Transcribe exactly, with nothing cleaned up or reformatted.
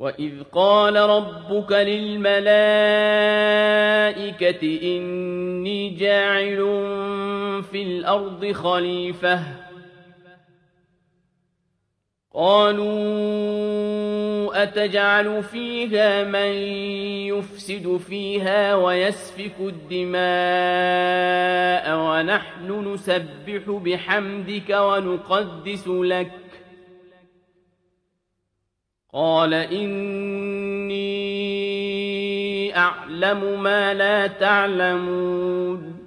وَإِذْ قَالَ رَبُّكَ لِلْمَلَائِكَةِ إِنِّي جَاعِلٌ فِي الْأَرْضِ خَلِيفَةً ۖ قَالُوا أَتَجْعَلُ فِيهَا مَن يُفْسِدُ فِيهَا وَيَسْفِكُ الدِّمَاءَ وَنَحْنُ نُسَبِّحُ بِحَمْدِكَ وَنُقَدِّسُ لَكَ ۖ قَالَ إِنِّي أَعْلَمُ مَا لَا تَعْلَمُونَ